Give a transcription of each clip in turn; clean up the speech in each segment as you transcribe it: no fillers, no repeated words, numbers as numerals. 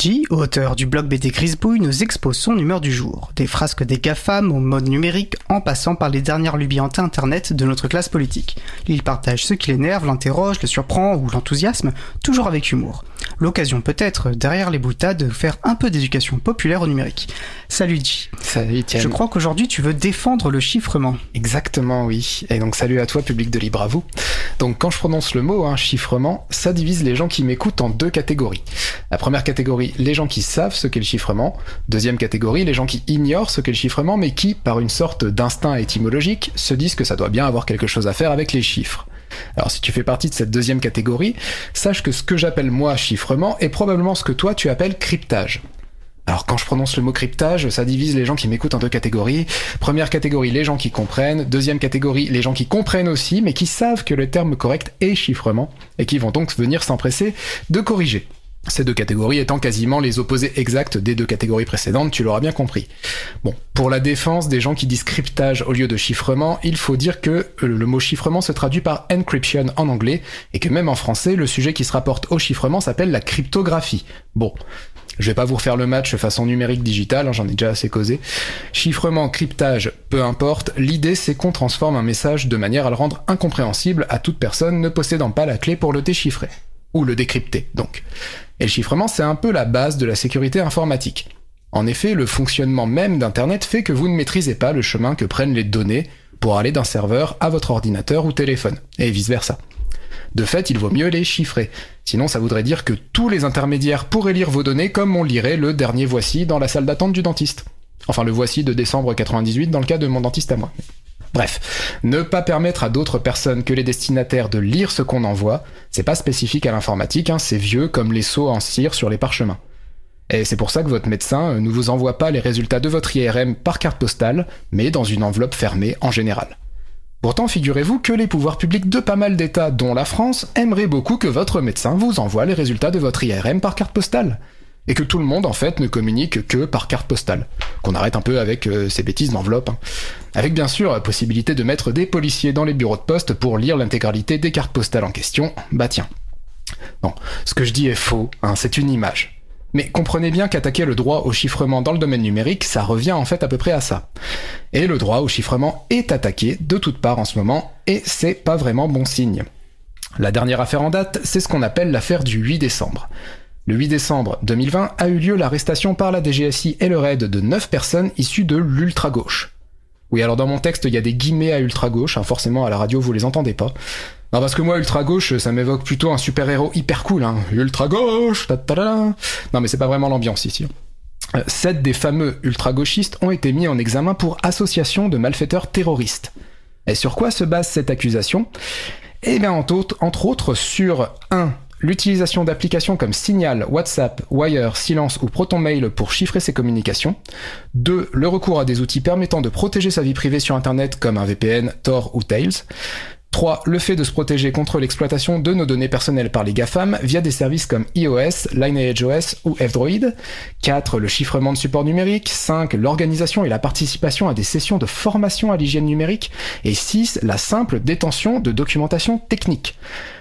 Luigi, auteur du blog BD Grisbouille, nous expose son humeur du jour. Des frasques des GAFAM au mode numérique en passant par les dernières lubies anti-internet de notre classe politique. Il partage ce qui l'énerve, l'interroge, le surprend ou l'enthousiasme, toujours avec humour. L'occasion peut-être, derrière les boutades, de faire un peu d'éducation populaire au numérique. Salut Luigi. Salut Étienne. Je crois qu'aujourd'hui tu veux défendre le chiffrement. Exactement, oui. Et donc salut à toi, public de Libre à vous. Donc quand je prononce le mot, chiffrement, ça divise les gens qui m'écoutent en deux catégories. La première catégorie, les gens qui savent ce qu'est le chiffrement. Deuxième catégorie, les gens qui ignorent ce qu'est le chiffrement, mais qui, par une sorte d'instinct étymologique, se disent que ça doit bien avoir quelque chose à faire avec les chiffres. Alors si tu fais partie de cette deuxième catégorie, sache que ce que j'appelle moi chiffrement est probablement ce que toi tu appelles cryptage. Alors quand je prononce le mot cryptage, ça divise les gens qui m'écoutent en deux catégories. Première catégorie, les gens qui comprennent. Deuxième catégorie, les gens qui comprennent aussi, mais qui savent que le terme correct est chiffrement, et qui vont donc venir s'empresser de corriger. Ces deux catégories étant quasiment les opposés exacts des deux catégories précédentes, tu l'auras bien compris. Bon, pour la défense des gens qui disent cryptage au lieu de chiffrement, il faut dire que le mot chiffrement se traduit par encryption en anglais, et que même en français, le sujet qui se rapporte au chiffrement s'appelle la cryptographie. Bon, je vais pas vous refaire le match façon numérique digitale, j'en ai déjà assez causé. Chiffrement, cryptage, peu importe, l'idée c'est qu'on transforme un message de manière à le rendre incompréhensible à toute personne ne possédant pas la clé pour le déchiffrer. Ou le décrypter, donc. Et le chiffrement, c'est un peu la base de la sécurité informatique. En effet, le fonctionnement même d'Internet fait que vous ne maîtrisez pas le chemin que prennent les données pour aller d'un serveur à votre ordinateur ou téléphone, et vice-versa. De fait, il vaut mieux les chiffrer. Sinon, ça voudrait dire que tous les intermédiaires pourraient lire vos données comme on lirait le dernier Voici dans la salle d'attente du dentiste. Enfin, le Voici de décembre 98 dans le cas de mon dentiste à moi. Bref, ne pas permettre à d'autres personnes que les destinataires de lire ce qu'on envoie, c'est pas spécifique à l'informatique, c'est vieux comme les sceaux en cire sur les parchemins. Et c'est pour ça que votre médecin ne vous envoie pas les résultats de votre IRM par carte postale, mais dans une enveloppe fermée en général. Pourtant, figurez-vous que les pouvoirs publics de pas mal d'États, dont la France, aimeraient beaucoup que votre médecin vous envoie les résultats de votre IRM par carte postale. Et que tout le monde, en fait, ne communique que par carte postale. Qu'on arrête un peu avec ces bêtises d'enveloppe. Avec bien sûr la possibilité de mettre des policiers dans les bureaux de poste pour lire l'intégralité des cartes postales en question. Bah tiens. Non, ce que je dis est faux, c'est une image. Mais comprenez bien qu'attaquer le droit au chiffrement dans le domaine numérique, ça revient en fait à peu près à ça. Et le droit au chiffrement est attaqué de toutes parts en ce moment, et c'est pas vraiment bon signe. La dernière affaire en date, c'est ce qu'on appelle l'affaire du 8 décembre. Le 8 décembre 2020 a eu lieu l'arrestation par la DGSI et le RAID de 9 personnes issues de l'ultra-gauche. Oui, alors dans mon texte, il y a des guillemets à ultra-gauche, forcément à la radio vous les entendez pas. Non, parce que moi, ultra-gauche, ça m'évoque plutôt un super-héros hyper cool, ultra-gauche, ta-ta-da. Non, mais c'est pas vraiment l'ambiance ici. 7 des fameux ultra-gauchistes ont été mis en examen pour association de malfaiteurs terroristes. Et sur quoi se base cette accusation ? Eh bien, entre autres, sur 1. L'utilisation d'applications comme Signal, WhatsApp, Wire, Silence ou ProtonMail pour chiffrer ses communications. 2. Le recours à des outils permettant de protéger sa vie privée sur Internet comme un VPN, Tor ou Tails. 3. Le fait de se protéger contre l'exploitation de nos données personnelles par les GAFAM via des services comme iOS, LineageOS ou F-Droid. 4. Le chiffrement de supports numériques. 5. L'organisation et la participation à des sessions de formation à l'hygiène numérique. Et 6. La simple détention de documentation technique.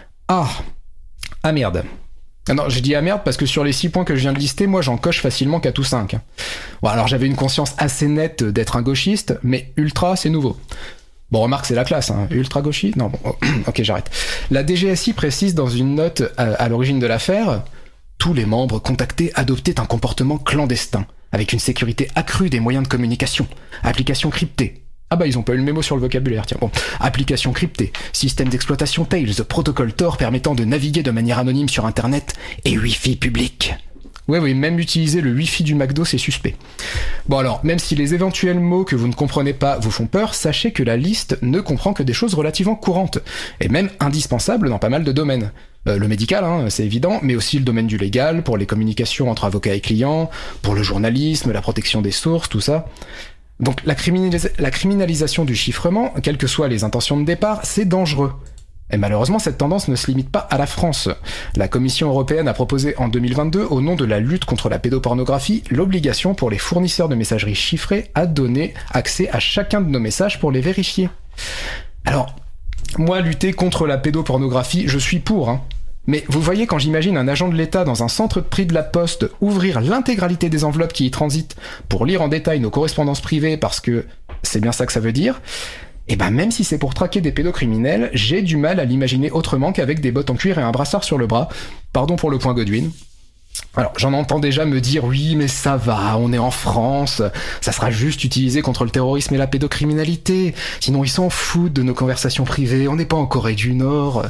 Ah merde. Non, j'ai dit merde parce que sur les 6 points que je viens de lister, moi j'en coche facilement 4 ou 5. Bon, alors j'avais une conscience assez nette d'être un gauchiste, mais ultra c'est nouveau. Bon, remarque, c'est la classe, ultra gauchiste. Non, bon, ok, j'arrête. La DGSI précise dans une note à l'origine de l'affaire, tous les membres contactés adoptaient un comportement clandestin, avec une sécurité accrue des moyens de communication, applications cryptées. Ah bah ils ont pas eu le mémo sur le vocabulaire, tiens. Bon, application cryptée, système d'exploitation Tails, protocole Tor permettant de naviguer de manière anonyme sur Internet et Wi-Fi public. Oui, même utiliser le Wi-Fi du McDo, c'est suspect. Bon alors, même si les éventuels mots que vous ne comprenez pas vous font peur, sachez que la liste ne comprend que des choses relativement courantes, et même indispensables dans pas mal de domaines. Le médical, c'est évident, mais aussi le domaine du légal, pour les communications entre avocats et clients, pour le journalisme, la protection des sources, tout ça. Donc la criminalisation du chiffrement, quelles que soient les intentions de départ, c'est dangereux. Et malheureusement, cette tendance ne se limite pas à la France. La Commission européenne a proposé en 2022, au nom de la lutte contre la pédopornographie, l'obligation pour les fournisseurs de messagerie chiffrée à donner accès à chacun de nos messages pour les vérifier. Alors, moi, lutter contre la pédopornographie, je suis pour, Mais vous voyez, quand j'imagine un agent de l'État dans un centre de tri de la Poste ouvrir l'intégralité des enveloppes qui y transitent pour lire en détail nos correspondances privées parce que c'est bien ça que ça veut dire, et ben même si c'est pour traquer des pédocriminels, j'ai du mal à l'imaginer autrement qu'avec des bottes en cuir et un brassard sur le bras. Pardon pour le point Godwin. Alors, j'en entends déjà me dire, oui, mais ça va, on est en France, ça sera juste utilisé contre le terrorisme et la pédocriminalité, sinon ils s'en foutent de nos conversations privées, on n'est pas en Corée du Nord.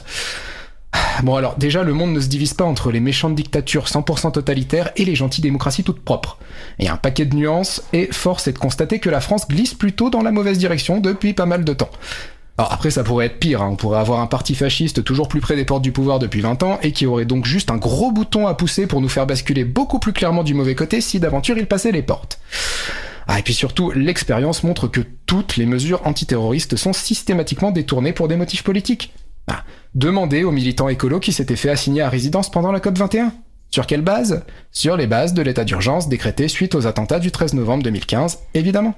Bon alors, déjà, le monde ne se divise pas entre les méchantes dictatures 100% totalitaires et les gentilles démocraties toutes propres. Il y a un paquet de nuances, et force est de constater que la France glisse plutôt dans la mauvaise direction depuis pas mal de temps. Alors après, ça pourrait être pire, hein. On pourrait avoir un parti fasciste toujours plus près des portes du pouvoir depuis 20 ans, et qui aurait donc juste un gros bouton à pousser pour nous faire basculer beaucoup plus clairement du mauvais côté si d'aventure il passait les portes. Ah, et puis surtout, l'expérience montre que toutes les mesures antiterroristes sont systématiquement détournées pour des motifs politiques. Ah, demandez aux militants écolos qui s'étaient fait assigner à résidence pendant la COP21. Sur quelle base ? Sur les bases de l'état d'urgence décrété suite aux attentats du 13 novembre 2015, évidemment.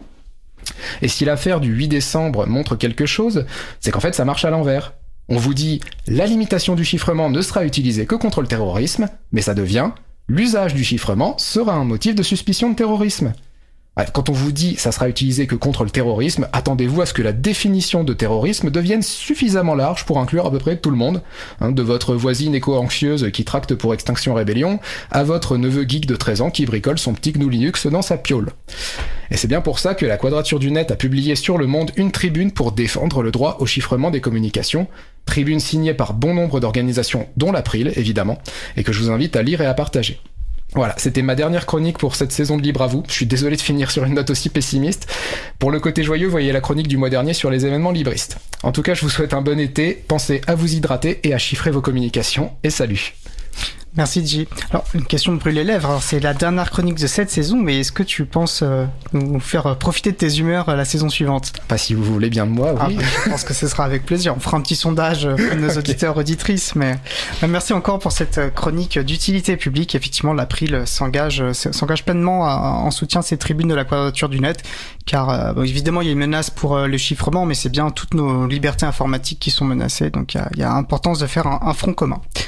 Et si l'affaire du 8 décembre montre quelque chose, c'est qu'en fait ça marche à l'envers. On vous dit, la limitation du chiffrement ne sera utilisée que contre le terrorisme, mais ça devient, l'usage du chiffrement sera un motif de suspicion de terrorisme. Quand on vous dit ça sera utilisé que contre le terrorisme, attendez-vous à ce que la définition de terrorisme devienne suffisamment large pour inclure à peu près tout le monde, de votre voisine éco-anxieuse qui tracte pour Extinction Rébellion, à votre neveu geek de 13 ans qui bricole son petit GNU Linux dans sa piole. Et c'est bien pour ça que la Quadrature du Net a publié sur Le Monde une tribune pour défendre le droit au chiffrement des communications, tribune signée par bon nombre d'organisations, dont l'April, évidemment, et que je vous invite à lire et à partager. Voilà, c'était ma dernière chronique pour cette saison de Libre à vous. Je suis désolé de finir sur une note aussi pessimiste. Pour le côté joyeux, voyez la chronique du mois dernier sur les événements libristes. En tout cas, je vous souhaite un bon été, pensez à vous hydrater et à chiffrer vos communications, et salut. Merci J. Alors, une question de brûler les lèvres. Alors, c'est la dernière chronique de cette saison, mais est-ce que tu penses nous faire profiter de tes humeurs la saison suivante ? Pas si vous voulez bien de moi, oui. Je pense que ce sera avec plaisir. On fera un petit sondage pour nos auditeurs, auditrices, mais merci encore pour cette chronique d'utilité publique. Effectivement, l'April s'engage pleinement en soutien de ces tribunes de la Quadrature du Net, car évidemment, il y a une menace pour le chiffrement, mais c'est bien toutes nos libertés informatiques qui sont menacées, donc il y a importance de faire un front commun.